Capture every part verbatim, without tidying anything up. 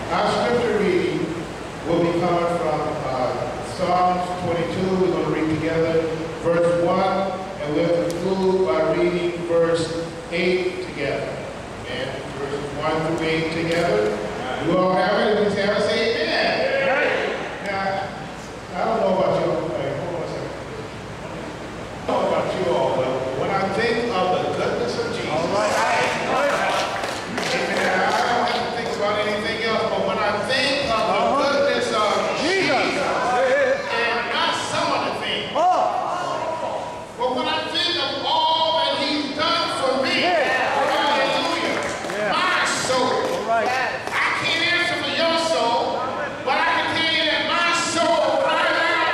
Our scripture reading will be coming from uh, Psalms twenty-two. We're going to read together verse one, and we'll conclude by reading verse eight together. And verses one through eight together. You all have it? If you have it, say amen. Now, I don't know about you all. Wait, hold on a second. I don't know about you all, but when I think of the goodness of Jesus, all right. Amen, I don't have to think about anything else, but when I think of the goodness of Jesus, and not some of the things, but when I think of all that he's done for me, hallelujah, my soul, I can't answer for your soul, but I can tell you that my soul cried out,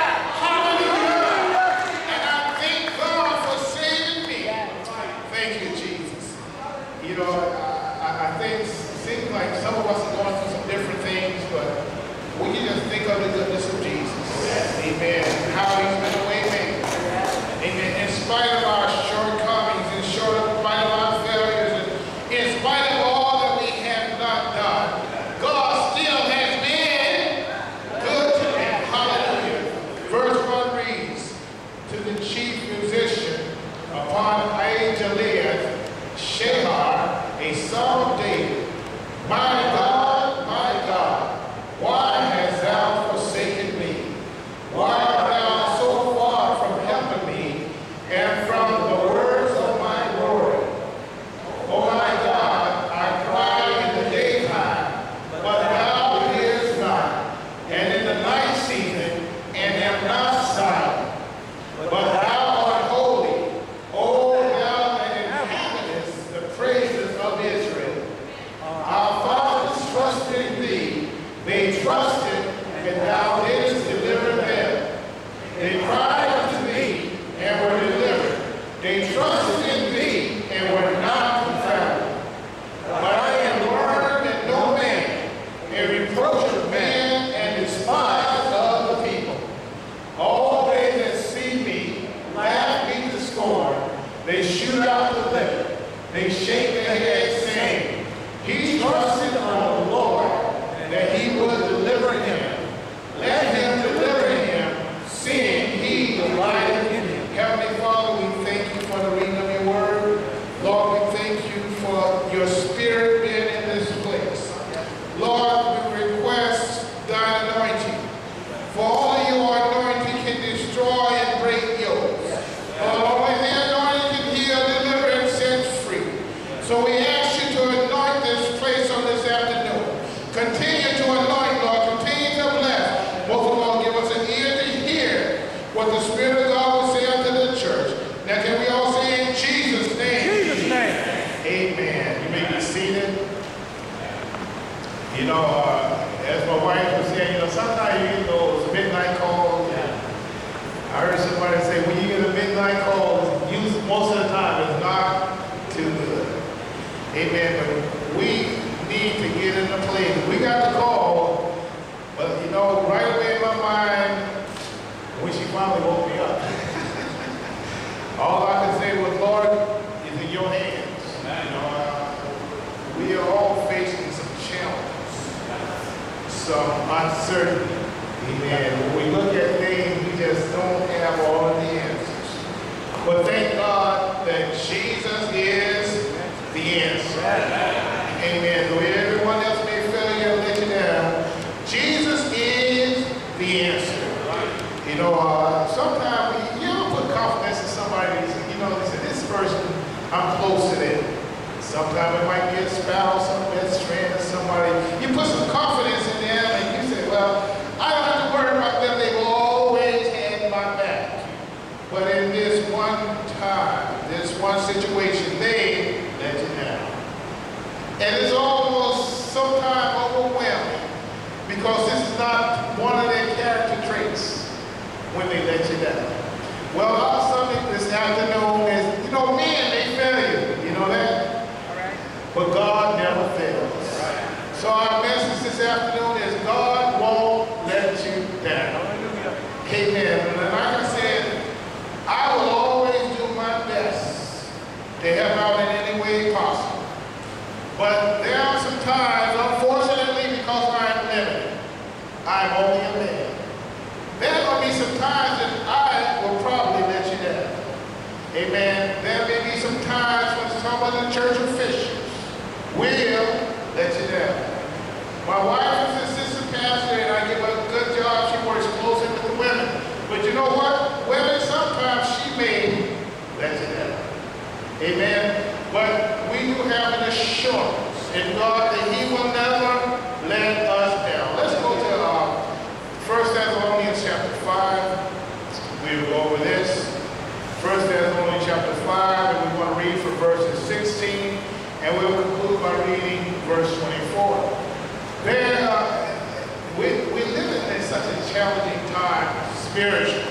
hallelujah, and I thank God for saving me. Thank you, Jesus. You know, I, I think it seems like some of us are going through some different things, but we can just think of the goodness of Jesus. Amen. How he's been a way maker. Amen. In spite of our shortcomings, in spite of our failures, and in spite of all that we have not done, God still has been good to me. Hallelujah. Verse one reads, to the chief musician upon Ajaleah, Shehar, a psalm of David. My God, my God, why hast thou forsaken me? Why art thou so far from helping me and from the words of my glory? Oh my God, I cry in the daytime, but thou hearest not, and in the night season, and am not silent. But thou art holy, O thou that inhabitest the praises of Israel. Our fathers trusted in thee, they trusted, and thou didst deliver them. They cried unto thee, and were delivered. They trusted in thee, and were not confounded. But I am learned and no man, a reproach of man, and despised of the people. All they that see me laugh me to scorn. They shoot out the lip. They shake their heads, saying, he trusted on the Lord, that he would deliver him. Let him deliver him, seeing he delighted in him. Heavenly Father, we thank you for the reading of your word. Lord, we thank you for your spirit being in this place. Lord, we request thy anointing. For only your anointing can destroy and break yokes. For only the anointing can heal, deliver, and set free. So we ask you to anoint this place on this afternoon. Continue to anoint, Lord. Continue to bless. Most of all, give us an ear to hear what the Spirit of God will say unto the church. Now can we all say in Jesus' name? Jesus' name. Amen. You may be seated. You know, uh, as my wife was saying, you know, sometimes you get those midnight calls. Yeah. I heard somebody say, when you get a midnight call, you, most of the time it's not too good. Amen. But we need to get in the place. We got the call, but you know, right away in my mind, when she finally woke me up, all I could say was, Lord, is in your hands. You know, uh, we are all facing some challenges, some uncertainty. Amen. When we look at things, we just don't have all of the answers. But thank God that Jesus is the answer. Amen. Though everyone else may fail you and let you down, Jesus is the answer. You know, uh, sometimes we, you don't put confidence in somebody. You know, they say, this person, I'm close to them. Sometimes it might be a spouse, a best friend, or somebody. You put some confidence in them, and you say, well, I don't have to worry about them. They will always have my back. But in this one time, this one situation, they let you down. And it's almost sometimes overwhelming because this is not one of their character traits when they let you down. Well, our subject this afternoon is, you know, men, they fail you. You know that? All right. But God never fails. Right. So our message this afternoon is God won't let you down. Amen. And like I said, I will always do my best to help out in any way possible. But there are some times, unfortunately, because my I'm only a man. There's going to be some times that I will probably let you down. Amen. There may be some times when some of the church officials will let you down. My wife is an assistant pastor, and I give her a good job. She works closely with the women. But you know what? Women, sometimes she may let you down. Amen. But we do have an assurance in God that He will never let us down. Let's go to uh, First Thessalonians chapter five. We'll go over this. First Thessalonians chapter five, and we want to read from verses sixteen, and we'll conclude by reading verse twenty-four. There, uh, we, we live in such a challenging time, spiritually,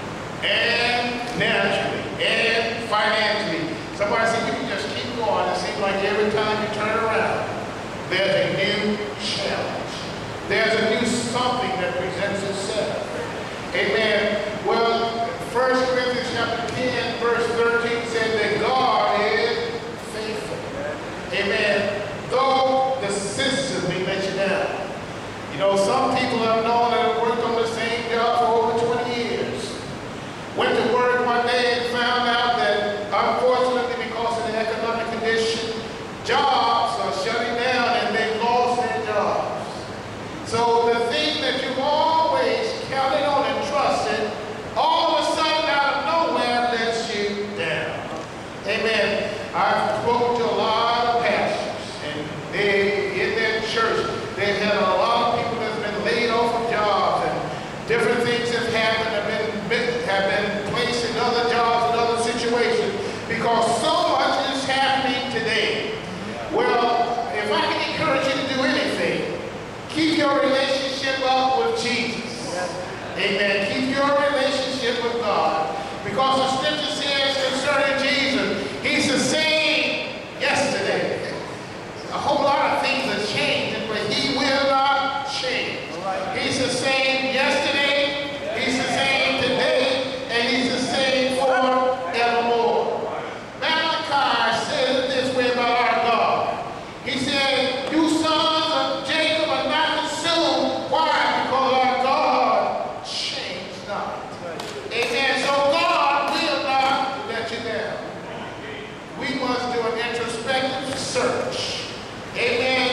and naturally, and financially. Somebody said, you can just keep going. It seems like every time you turn around, there's a new challenge. There's a new something that presents itself. Amen. Well, First Corinthians chapter ten, verse thirteen said that God is faithful. Amen. Though the system may let you down. You know, some people I've known that have worked on the same job for over twenty years. Went to work one day and found out that, unfortunately, because of the economic condition, jobs are shutting down and they've lost their jobs. So the thing that you've always counted on and trusted, all of a sudden out of nowhere lets you down. Amen. I've spoken to a lot of pastors, and they, in their church, they've had a lot of people that's been laid off of jobs, and different things have happened, have been, been, have been placed in other jobs and other situations, because so much is happening today. Well, if I can encourage you to do anything, keep your relationship up with Jesus. Amen. Keep your relationship with God. Because the scripture says concerning Jesus, He's the same yesterday. A whole lot of things are changing, but He will not change. He's the same yesterday, He's the same today, and He's the same forevermore. Malachi says it this way about our God. He said, you sons of Jacob are not consumed. Why? Because our God changed not. Amen. So God will not let you down. We must do an introspective search. Amen.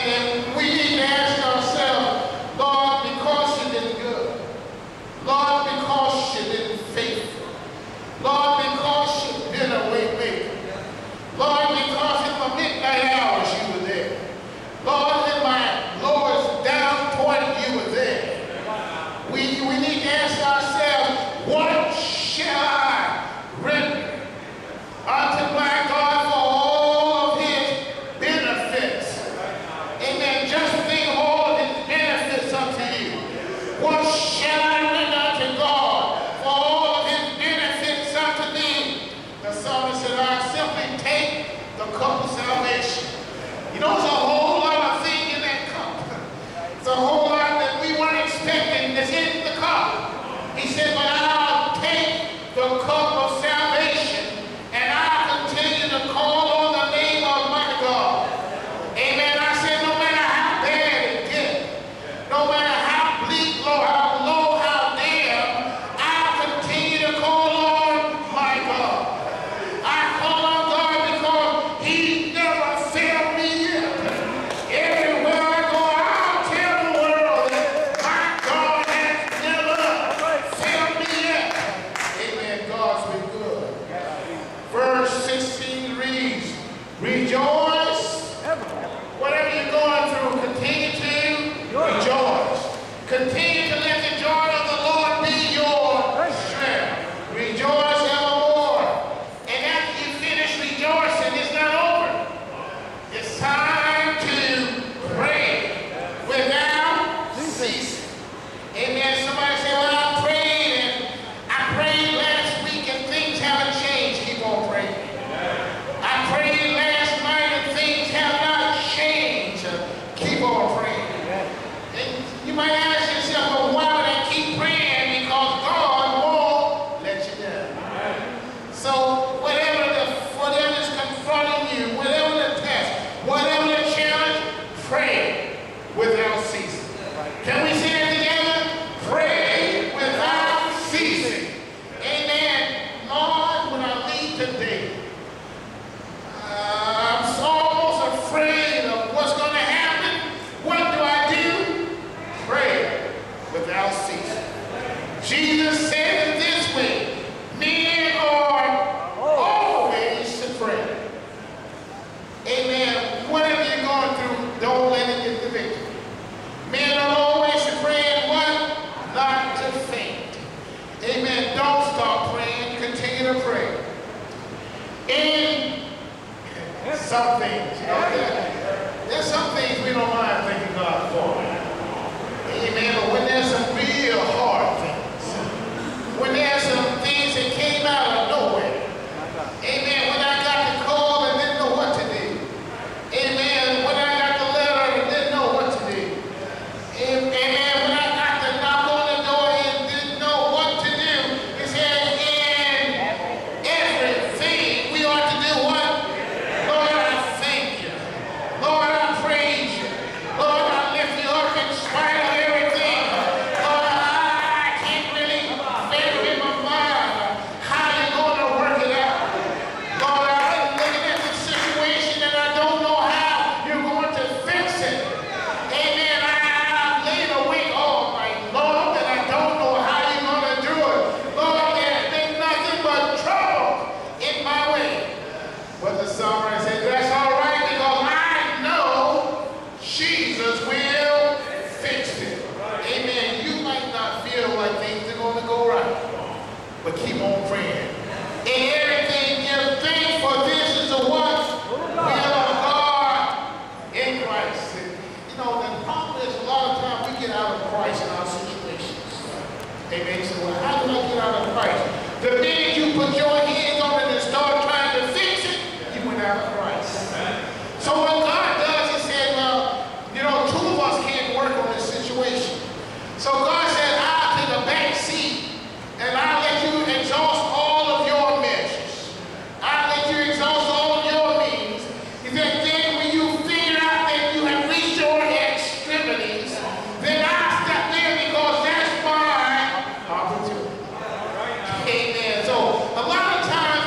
some things, you know. There's some things we don't mind thanking God for. Amen. But when there's some real hard things, when there's some things that came out of nowhere, amen, when I got the call and didn't know what to do, amen, when I got the letter and didn't know what to do, amen, when I got the knock on the door and didn't know what to do, it said, in everything we ought to do what? Lord, I thank you. Lord, I praise you. Lord, I lift you up in spite of everything. Lord, I can't really figure in my mind how you're going to work it out. Lord, I'm looking at the situation and I don't know how you're going to fix it. Amen. I, I've laid awake all night, Lord, and I don't know how you're going to do it. Lord, there's been nothing but trouble in my way. But the psalmist said, that's all right because I know Jesus will fix it. Amen. You might not feel like things are going to go right, but keep on praying. In everything, give thanks, for this is the what? Will of God in Christ. You know, the problem is a lot of times we get out of Christ in our situations. Amen. You say, well, how do I get out of Christ? The minute you put your hands on it and start trying to fix it, you went out of Christ. So what God does, he said, well, you know, two of us can't work on this situation. So God said, I'll take a back seat and I'll let you exhaust all of your measures. I'll let you exhaust all of your means. He said, then when you figure out that you have reached your extremities, then I'll step in because that's my opportunity. Amen. So a lot of times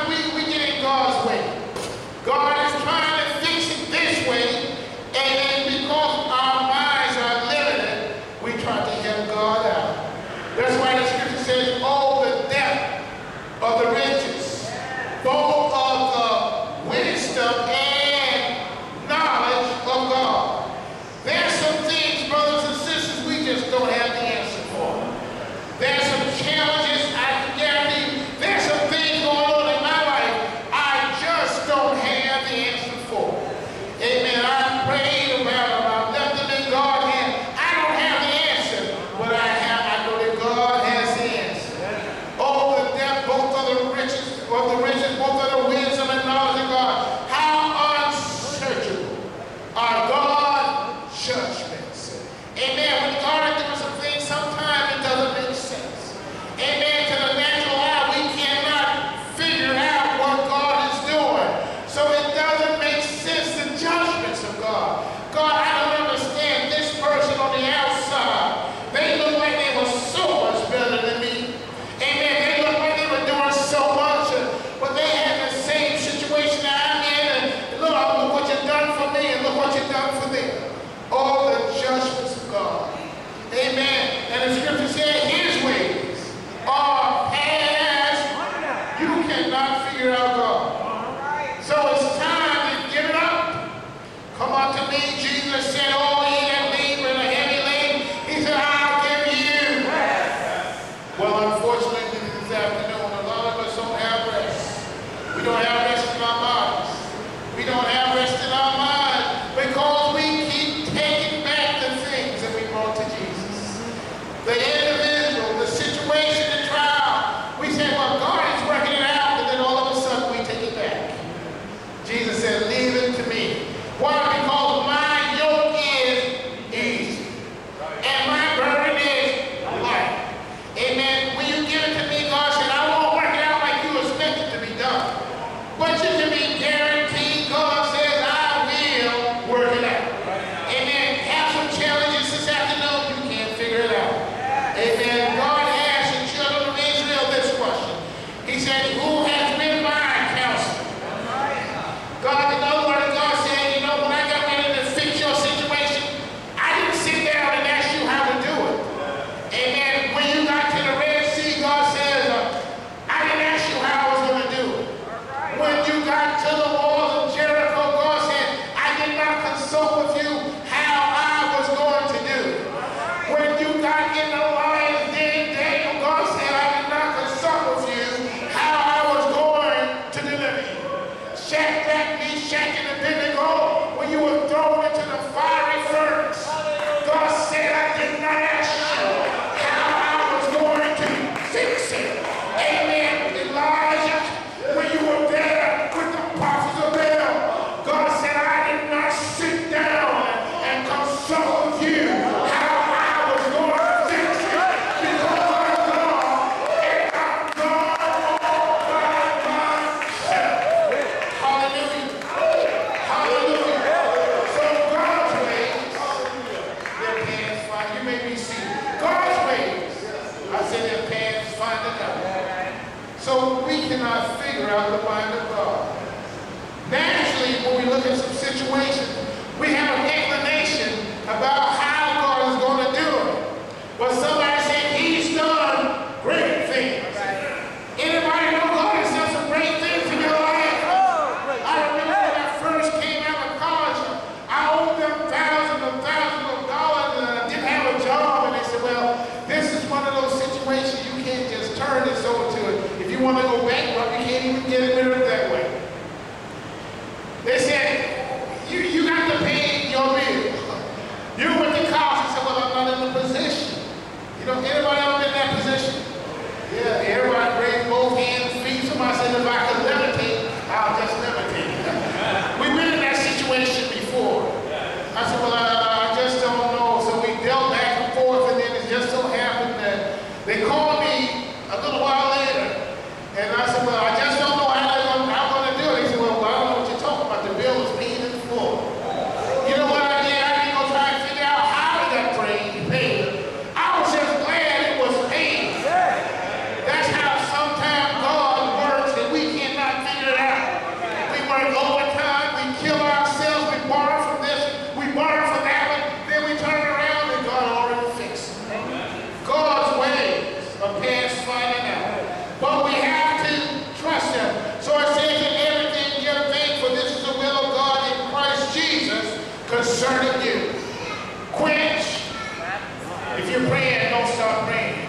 may be seated. God's ways, I said, their paths find it out. So we cannot figure out the mind of God. Naturally, when we look at some situations, we have an explanation about how God is going to do it. But somebody said, he's done great things. Anybody know God has done some great things in your life? I remember when I first came out of college, I owed them thousands and thousands of dollars and I didn't have a job. And they said, well, this is one of those situations you can't just turn this over to it. If you want to go bankrupt, you can't even get rid of it that way. They said, you, you got to pay your bill. You went to college and said, well, I'm not in the position. You know, anybody ever been in that position? Yeah, everybody raised both hands, feet. Somebody said, if I could levitate, I'll just levitate. We've been in that situation before. I said, well, I, I just don't know. So we dealt back and forth, and then it just so happened that they called me a little while later. And I said, well, I just don't know how I'm going to do it. They said, well, I don't know what you're talking about. The bill was paid in full. You know what I did? I didn't go try and figure out how it got paid. paid. I was just glad it was paid. That's how sometimes God works, and we cannot figure it out. We work overtime, we kill ourselves, we borrow from this, we borrow from that one, then we turn around and God already fixed it. God's ways are past finding out. But we have to trust Him. So it says in everything give thanks, for this is the will of God in Christ Jesus concerning you. Quench. If you're praying, don't stop praying.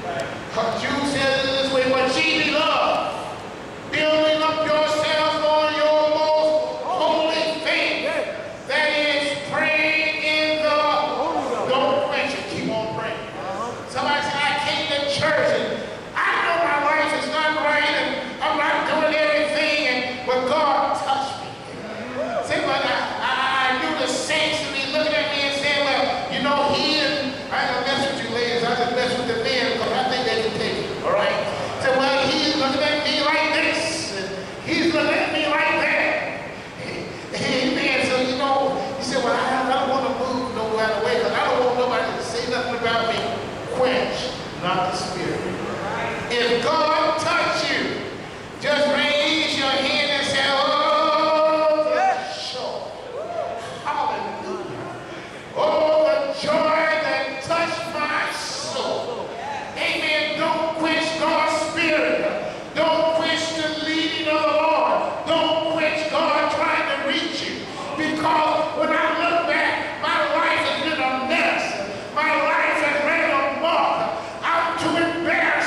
Jude says it this way, but ye beloved, building up yourselves on your most holy faith. That is praying in the, don't quench it, keep on praying. Somebody said, I came to church and I know my life is not right and I'm not doing everything, and but God touched me. See, but I, I, I knew the saints to be looking at me and saying, well, you know, he and I ain't gonna mess with you ladies, I just mess with the men because I think they can take it, all right? So, well, he's looking at me like this, and he's looking at me like that. Amen. So, you know, he said, well, I, I don't want to move no other way because I don't want nobody to say nothing about me. Quench, not the spirit. If God touch you, just raise your hand and say, oh, the joy. Hallelujah. Oh, the joy that touched my soul. Amen. Don't quench God's spirit. Don't quench the leading of the Lord. Don't quench God trying to reach you. Because when I look back, my life has been a mess. My life has ran amok. I'm too embarrassed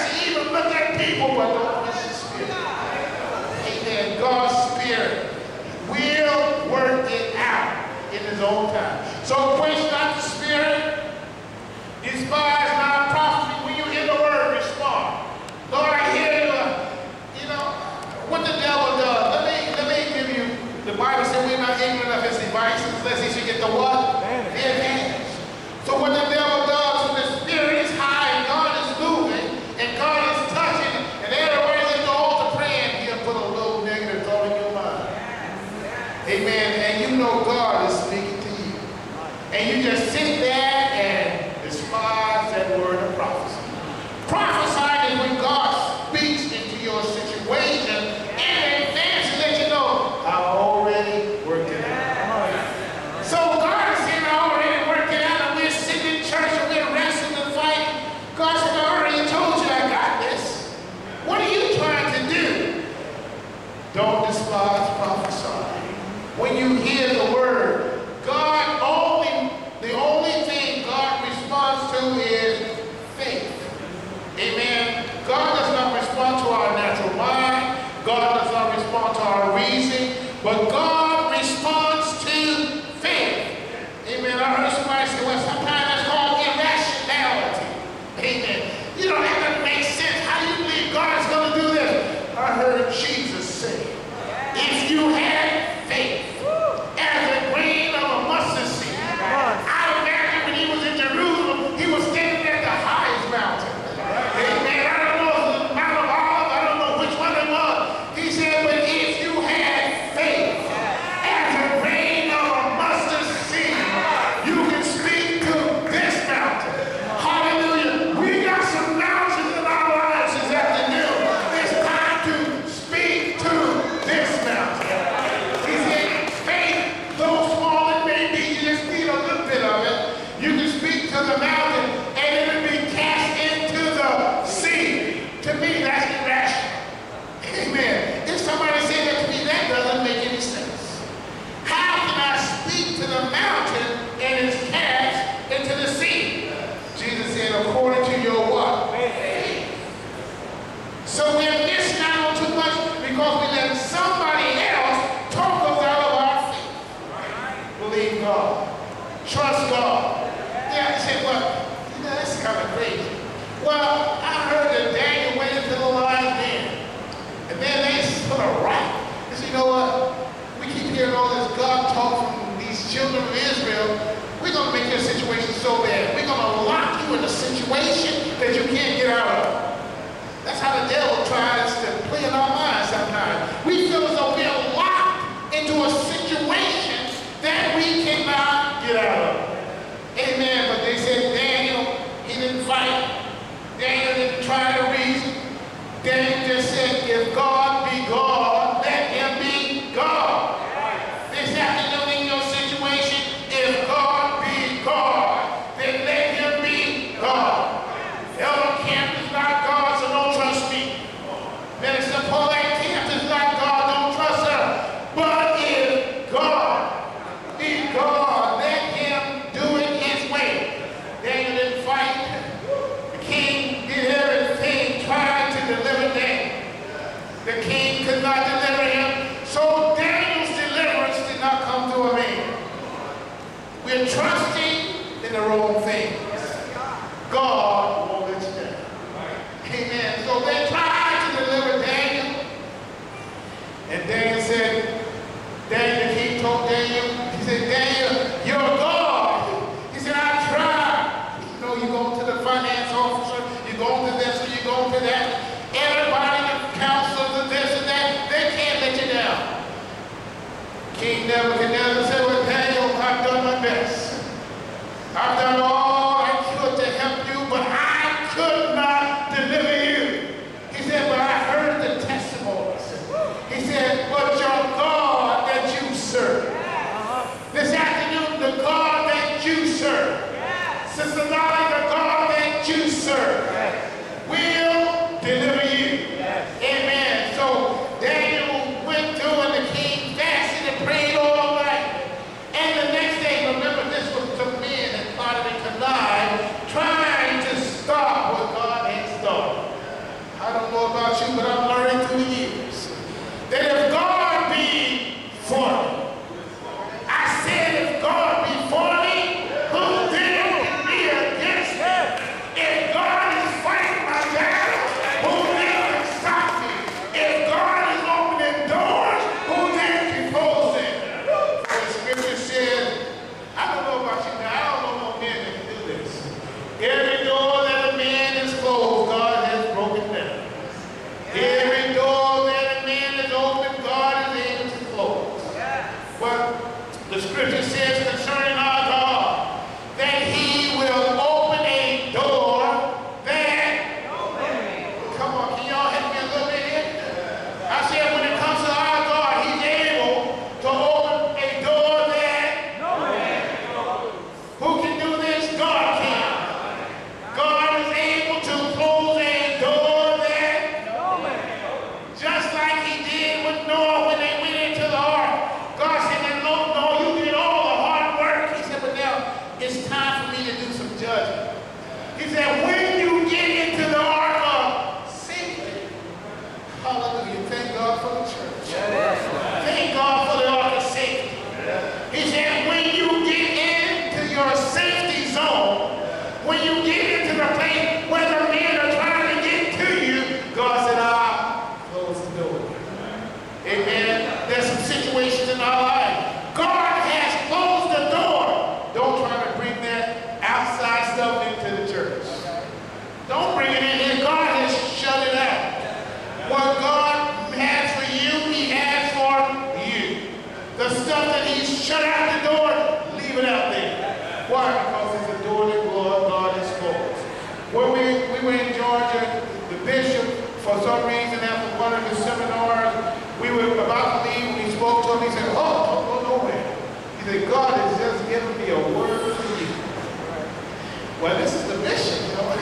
God won't let you down. Amen. So they tried to deliver Daniel. And Daniel said, Daniel, the king told Daniel, he said, Daniel, you're a God. He said, I tried. You know, you go to the finance officer, you go to this, and you go to that. Everybody, the counselors, and this and that, they can't let you down. King Nebuchadnezzar said, well, Daniel, I've done my best. I've done all I could to help you, but I could not deliver you. He said, but I heard the testimonies. He said, but your God that you serve. This afternoon, the God that you serve. Sister Dolly, the God that you serve will deliver you. Amen. So Daniel went through and the king fasted and prayed all night. And the next day, remember this was some men that plotted and connived, trying to stop what God had started. I don't know about you, but I'm learning through the years that if God be for me, I said if God be for me, who then can be against me? If God is fighting my battle, who then can stop me? If God is opening doors, who then can close them? The scripture says, I don't know about you now, I don't know no men that can do this. Every door that a man is closed, God has broken down. Every door that a man is open, God is able to close. But the scripture says concerning our God that he will open a door that, come on, can y'all help me a little bit here? I said when it comes to our God, he's able to open a door that, who can do this? God can. God is able to close a door that, just like he did with Noah when they went into the ark. God said, no, no, you did all the hard work. He said, but now it's time for me to do some judgment. He said, when you get into the ark of safety, hallelujah, thank God for the church. Thank God for the ark of safety. He said, when you get into your safety zone, when you get into the place where the men are trying to get to you, God said, I'll close the door. Amen. There's some situations in our life. God has closed the door. Don't try to bring that outside stuff into the church. Don't bring it in here. God has shut it out. What God has for you, he has for you. The stuff that he's shut out the door, leave it out there. Why? Because it's a door that God has closed. When we, we were in Georgia, the bishop, for some reason, after one of the seminars, we were about to leave when he spoke to him. He said, oh, don't go nowhere. He said, God has just given me a word for you. Well, this is the bishop, you know.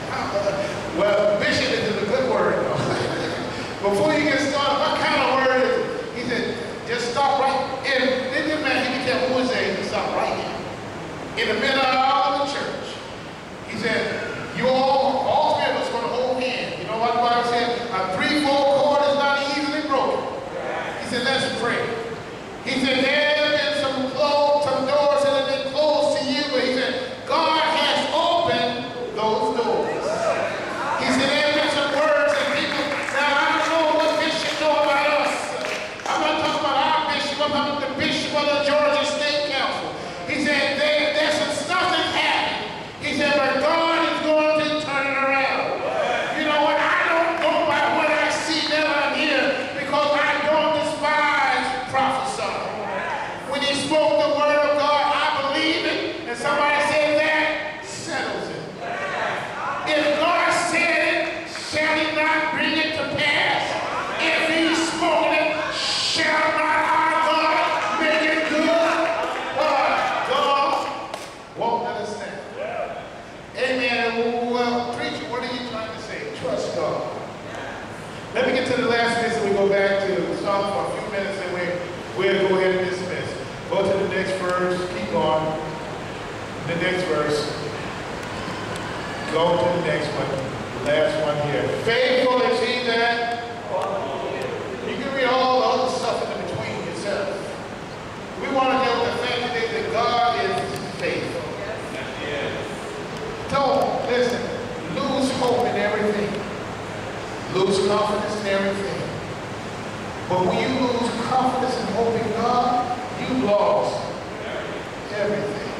Well, bishop is a good word, though. Before you get started, what kind of word is it? He said, just stop right. And then this man, he didn't care who was there, he just stopped right here. In the middle of all the church. He said, you all, all three of us going to hold hands. You know what the Bible said? A three-fold cord is not easily broken. He said, let's pray. He said, there have been some, closed, some doors that have been closed to you, but he said, God has opened those doors. He said, there have been some words and people, now I don't know what bishop know about us. I'm not talking about our bishop, I'm talking about the bishop of the Georgia State Council. He said, there, there's some stuff that's happened. He said, but God is going to turn it around. You know what? I don't go by what I see that I'm here because I don't despise prophesy. When he spoke the word of God, I believe it. And somebody said that settles it. If God said it, shall he not bring it to pass? If he spoke it, shall not our God make it good? But God won't let us down. Amen. Well, preacher, what are you trying to say? Trust God. Let me get to the last bit and we go back to the song for a few minutes and we, we'll go ahead and dismiss. Go to the next verse. Keep going. The next verse. Go to the next one. The last one here. Faithful is he that. You can read all the other stuff in between yourself. We want to know the fact today that God is faithful. Don't lose confidence in everything. But when you lose confidence and hope in God, you lost everything.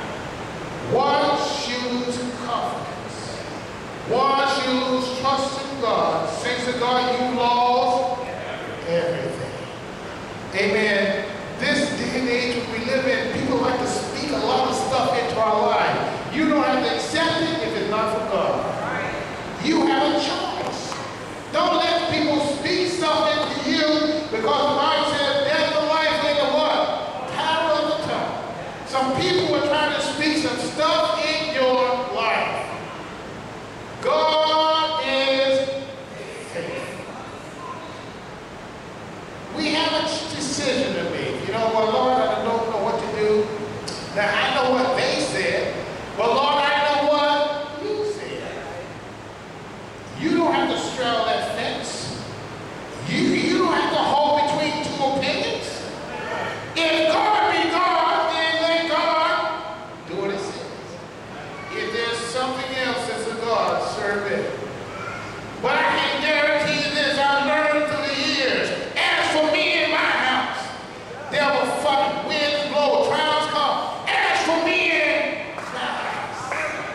Once you lose confidence, once you lose trust in God, saints of God, you lost everything. Amen. This day and age we live in, people like to speak a lot of stuff into our life. You don't have to accept it if it's not from God. You have a choice. Don't let people speak stuff into you, because the Bible says death and life in the what? Power of the tongue. Some people are trying to speak some stuff in your life. God is faithful. We have a decision to make. You know, well, Lord, I don't know what to do. Now, I know what they said. Well, Lord, I know what you said. You don't have to straddle that fence. You, you don't have to hold between two opinions. If God be God, then let God do what it says. If there's something else that's a God, serve it. But I can guarantee you this, I've learned through the years. As for me and my house, there will fight, winds blow, trials come. As for me and my house,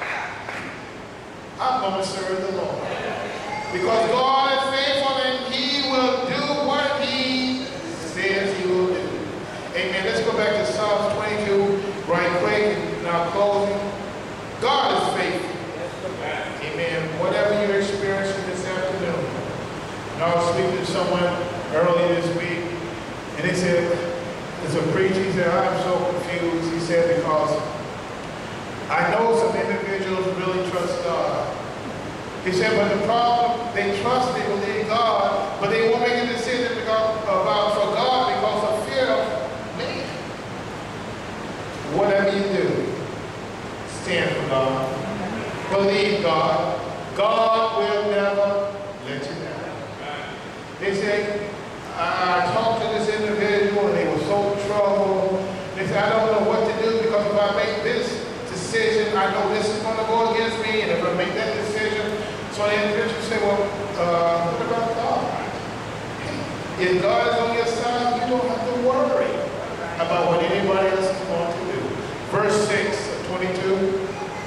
I'm going to serve the Lord. Because God is faithful and He will do what He says He will do. Amen. Let's go back to Psalms twenty-two right quick and now closing. God is faithful. Amen. Whatever you're experiencing this afternoon. And I was speaking to someone earlier this week, and they said, there's a preacher, he said, I'm so confused. He said, because I know some individuals really trust God. He said, but the problem, they trust, they believe God, but they won't make a decision because, about for God because of fear of man. Whatever you do, stand for God. Believe God. God will never let you down. They say, I talked to this individual and they were so troubled. They said, I don't know what to do because if I make this decision, I know this is going to go against me, and if I make that decision, so the individual say, well, uh, what about God? If God is on your side, you don't have to worry about what anybody else is going to do. Verse six of twenty-two.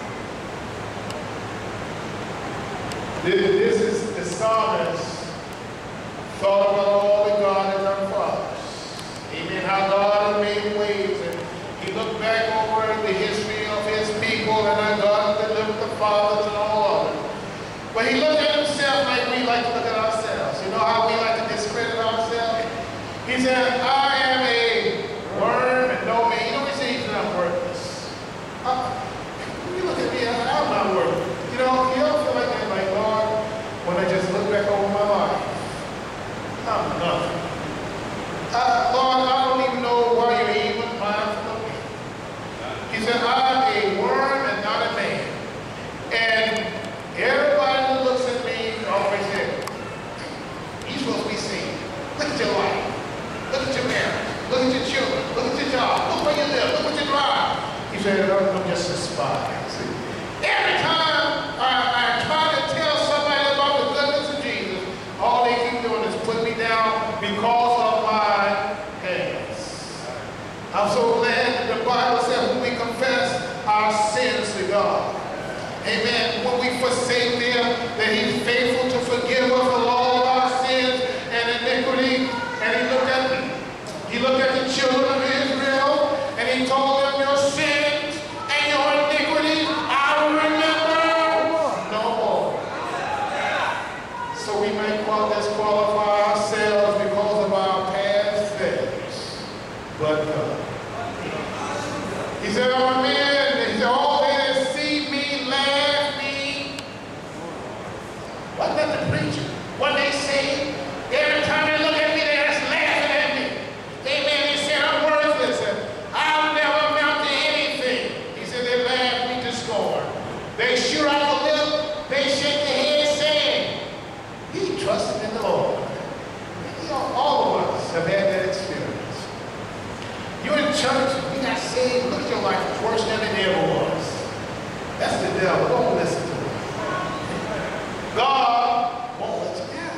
This is the psalmist thought about all that God has done for us. Amen. How God has made ways, and he looked back over the history of his people and how God delivered the fathers and all of it. But he looked at himself like we like to look at ourselves. You know how we like to discredit ourselves? He said, I am a worm and no man. You know, he said he's not worthless. Uh, when you look at me, I'm not worthless. You know, you don't feel like that, like, Lord, when I just look back over my life, I'm nothing. Uh, Lord, I don't even know why you're even mindful of me. He said, I'm a worm and not a man. And everybody who looks at me always says, you're supposed to be seen. Look at your life. Look at your marriage. Look at your children. Look at your job. Look where you live. Look what you drive. He said, I'm just a spy. Every time I, I try to tell somebody about the goodness of Jesus, all they keep doing is put me down because of my past. I'm so glad that the Bible says when we confess our sins to God, amen, when we forsake them, that he's faithful to forgive us of all of our sins and iniquity. And he looked at he looked at the children of Israel and he told them, your sins and your iniquities I will remember no more. So we may disqualify ourselves because of our past failures. But God. He said, I'm a man. He said, all they that see me laugh me. Wasn't that the preacher? What they say? Every time they look at me, they're just laughing at me. Amen. He said, I'm worthless. I'll never amount to anything. He said, they laugh me to scorn. They shoot out the lip. They shake their head saying, he trusted in the Lord. You know, all of us have had that experience. You're in church, you got saved, look at your life, it's worse than it ever was. That's the devil. Don't listen to him. God won't let you down.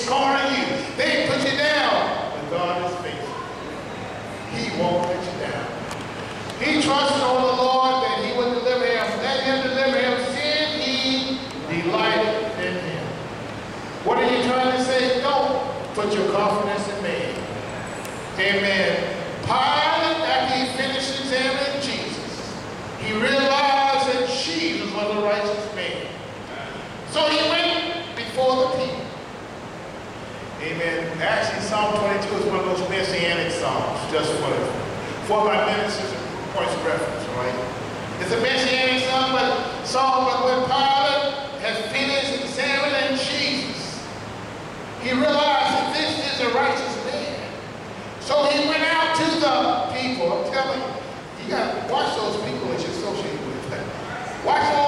scorn you. They put you down. But God is faithful. He won't let you down. He trusted on the Lord that he would deliver him. Let him deliver him. Sin he delighted in him. What are you trying to say? Don't put your confidence in man. Amen. Pilate, after he finished examining Jesus, he realized that Jesus was a righteous man. So he went before the people. Amen. Actually, Psalm twenty-two is one of those messianic psalms, just for, for my ministers and points of reference, all right? It's a messianic psalm, but psalm, but when Pilate has finished examining Jesus, he realized that this is a righteous man. So he went out to the people. I'm telling you, you got to watch those people that you associate with. Watch those